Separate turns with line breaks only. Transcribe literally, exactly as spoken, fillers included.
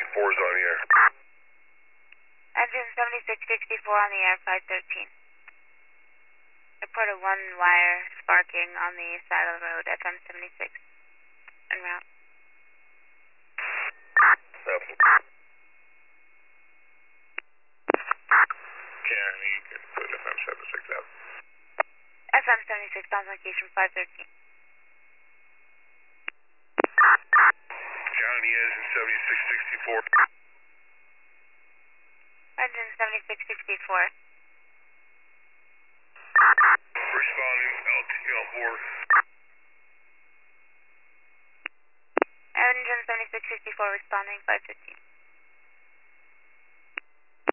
four is on the air.
Engine seventy-six sixty-four on the air, five thirteen. Report a one wire sparking on the side of the road, F M seventy-six. En route.
Nothing. Karen, you can put F M seventy-six out.
F M seventy-six on location, five thirteen.
County engine seventy-six sixty-four.
Engine seventy-six sixty-four.
Responding, L T on board.
Engine seventy-six sixty-four responding, five fifteen.